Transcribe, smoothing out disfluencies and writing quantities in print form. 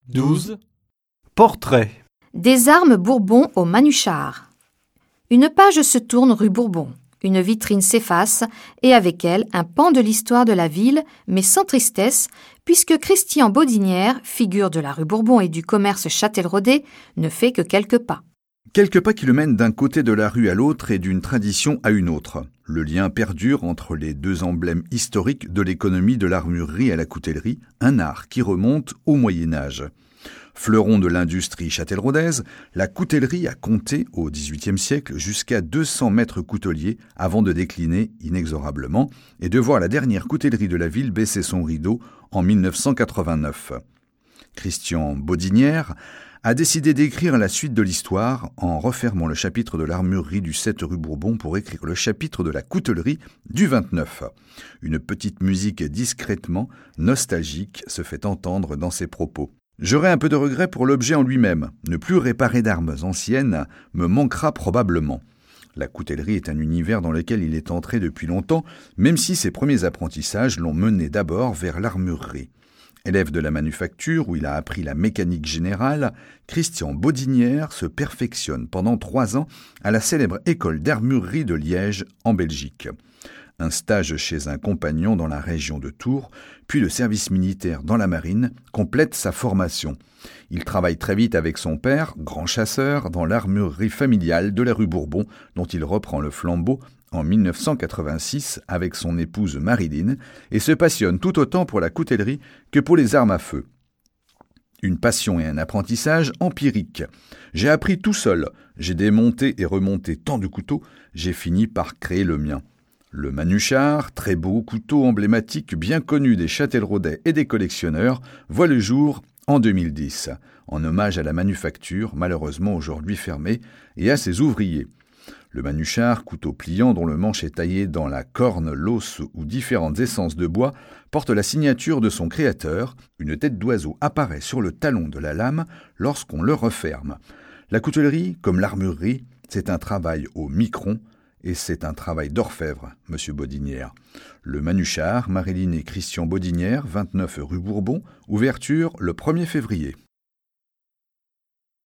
12. Portrait. Des armes Bourbon au Manuchard. Une page se tourne rue Bourbon. Une vitrine s'efface et avec elle un pan de l'histoire de la ville, mais sans tristesse, puisque Christian Baudinière, figure de la rue Bourbon et du commerce châtelleraudais, ne fait que quelques pas. Quelques pas qui le mènent d'un côté de la rue à l'autre et d'une tradition à une autre. Le lien perdure entre les deux emblèmes historiques de l'économie de l'armurerie à la coutellerie, un art qui remonte au Moyen-Âge. Fleuron de l'industrie châtelleraudaise, la coutellerie a compté au XVIIIe siècle jusqu'à 200 maîtres couteliers avant de décliner inexorablement et de voir la dernière coutellerie de la ville baisser son rideau en 1989. Christian Baudinière a décidé d'écrire la suite de l'histoire en refermant le chapitre de l'armurerie du 7 rue Bourbon pour écrire le chapitre de la coutellerie du 29. Une petite musique discrètement nostalgique se fait entendre dans ses propos. J'aurai un peu de regret pour l'objet en lui-même. Ne plus réparer d'armes anciennes me manquera probablement. La coutellerie est un univers dans lequel il est entré depuis longtemps, même si ses premiers apprentissages l'ont mené d'abord vers l'armurerie. Élève de la manufacture où il a appris la mécanique générale, Christian Baudinière se perfectionne pendant 3 ans à la célèbre école d'armurerie de Liège en Belgique. Un stage chez un compagnon dans la région de Tours, puis le service militaire dans la marine complète sa formation. Il travaille très vite avec son père, grand chasseur, dans l'armurerie familiale de la rue Bourbon, dont il reprend le flambeau en 1986 avec son épouse Marilyn et se passionne tout autant pour la coutellerie que pour les armes à feu. Une passion et un apprentissage empiriques. J'ai appris tout seul, j'ai démonté et remonté tant de couteaux, j'ai fini par créer le mien. Le Manuchard, très beau couteau emblématique bien connu des châtelleraudais et des collectionneurs, voit le jour en 2010, en hommage à la manufacture, malheureusement aujourd'hui fermée, et à ses ouvriers. Le Manuchard, couteau pliant dont le manche est taillé dans la corne, l'os ou différentes essences de bois, porte la signature de son créateur. Une tête d'oiseau apparaît sur le talon de la lame lorsqu'on le referme. La coutellerie, comme l'armurerie, c'est un travail au micron, et c'est un travail d'orfèvre, monsieur Baudinière. Le Manuchard, Marilyn et Christian Baudinière, 29 rue Bourbon, ouverture le 1er février.